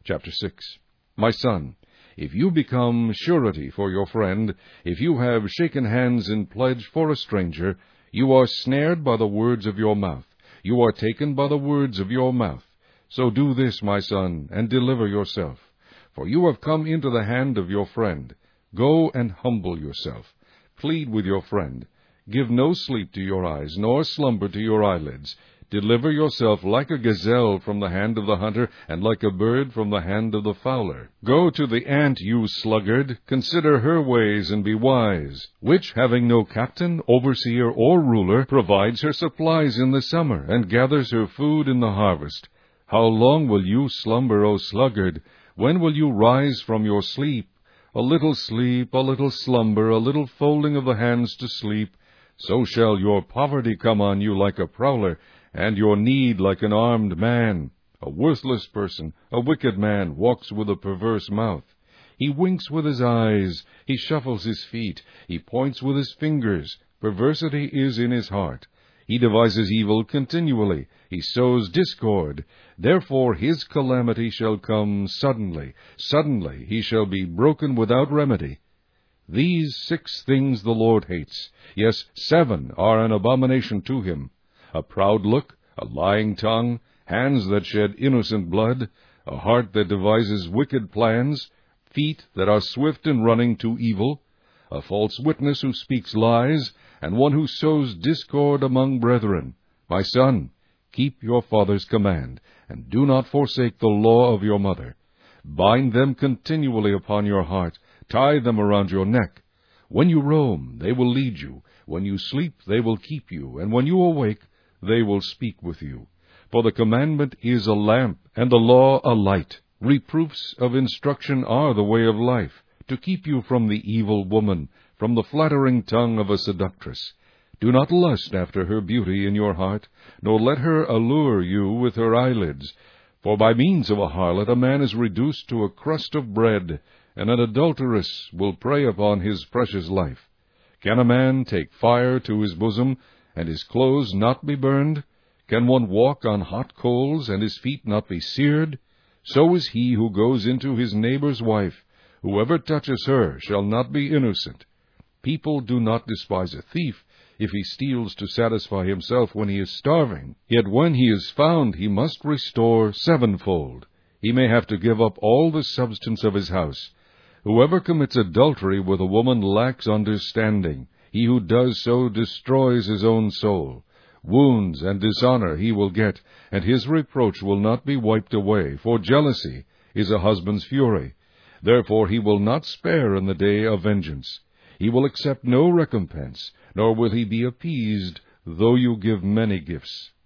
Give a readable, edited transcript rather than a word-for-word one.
Chapter 6. My son, if you become surety for your friend, if you have shaken hands in pledge for a stranger, you are snared by the words of your mouth. You are taken by the words of your mouth. So do this, my son, and deliver yourself. For you have come into the hand of your friend. Go and humble yourself. Plead with your friend. Give no sleep to your eyes, nor slumber to your eyelids. Deliver yourself like a gazelle from the hand of the hunter, and like a bird from the hand of the fowler. Go to the ant, you sluggard, consider her ways, and be wise, which, having no captain, overseer, or ruler, provides her supplies in the summer, and gathers her food in the harvest. How long will you slumber, O sluggard? When will you rise from your sleep? A little sleep, a little slumber, a little folding of the hands to sleep. So shall your poverty come on you like a prowler, and your need like an armed man. A worthless person, a wicked man, walks with a perverse mouth. He winks with his eyes, he shuffles his feet, he points with his fingers. Perversity is in his heart. He devises evil continually, he sows discord. Therefore his calamity shall come suddenly. Suddenly he shall be broken without remedy. These 6 things the Lord hates. Yes, 7 are an abomination to him: a proud look, a lying tongue, hands that shed innocent blood, a heart that devises wicked plans, feet that are swift in running to evil, a false witness who speaks lies, and one who sows discord among brethren. My son, keep your father's command, and do not forsake the law of your mother. Bind them continually upon your heart, tie them around your neck. When you roam, they will lead you. When you sleep, they will keep you. And when you awake, they will speak with you. For the commandment is a lamp, and the law a light. Reproofs of instruction are the way of life, to keep you from the evil woman, from the flattering tongue of a seductress. Do not lust after her beauty in your heart, nor let her allure you with her eyelids. For by means of a harlot a man is reduced to a crust of bread, and an adulteress will prey upon his precious life. Can a man take fire to his bosom, and his clothes not be burned? Can one walk on hot coals, and his feet not be seared? So is he who goes into his neighbor's wife. Whoever touches her shall not be innocent. People do not despise a thief, if he steals to satisfy himself when he is starving. Yet when he is found, he must restore 7-fold. He may have to give up all the substance of his house. Whoever commits adultery with a woman lacks understanding. He who does so destroys his own soul. Wounds and dishonor he will get, and his reproach will not be wiped away, for jealousy is a husband's fury. Therefore he will not spare in the day of vengeance. He will accept no recompense, nor will he be appeased, though you give many gifts.